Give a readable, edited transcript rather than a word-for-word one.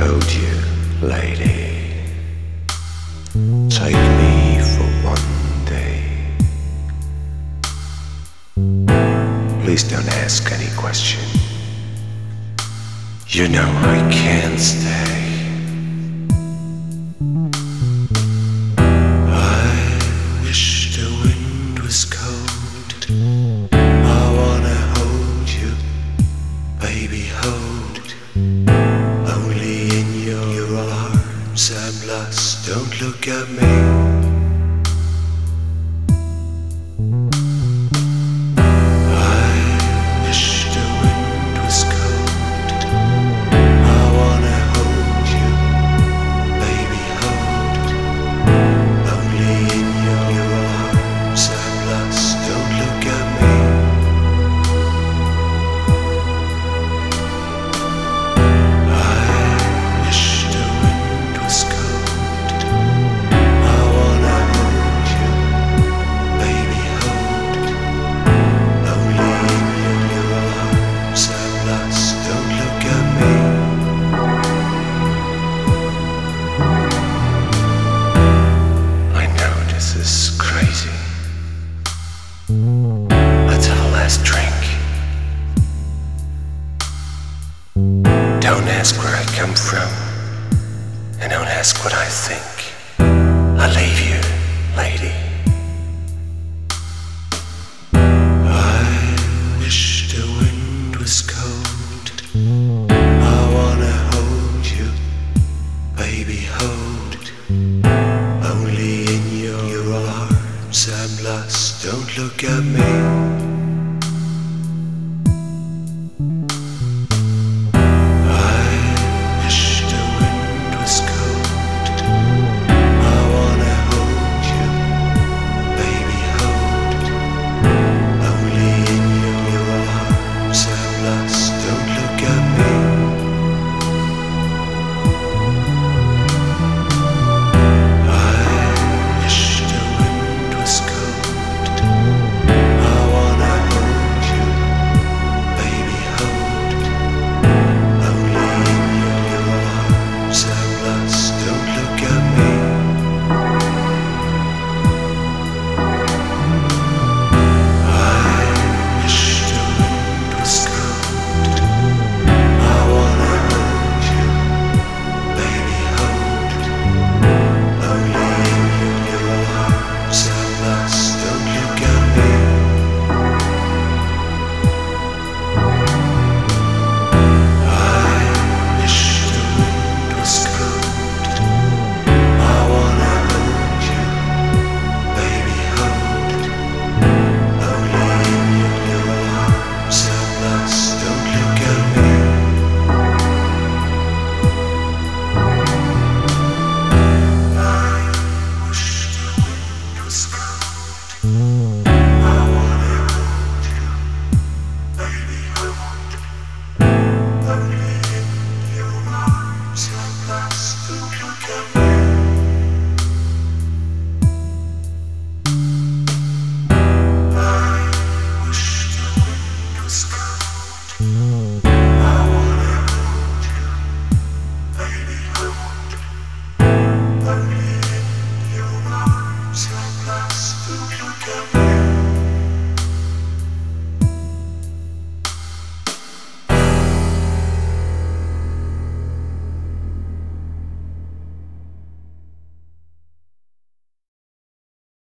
hold you, lady. Take me for one day. Please don't ask any question. You know I can't stay. I wish the wind was cold. I wanna hold you, baby, hold it. Only in your arms I'm lost. Don't look at me. Let's have a last drink. Don't ask where I come from, and don't ask what I think. I leave you, lady. I wish the wind was cold. I wanna hold you, baby, hold it. Only in your arms I'm lost. Don't look at me.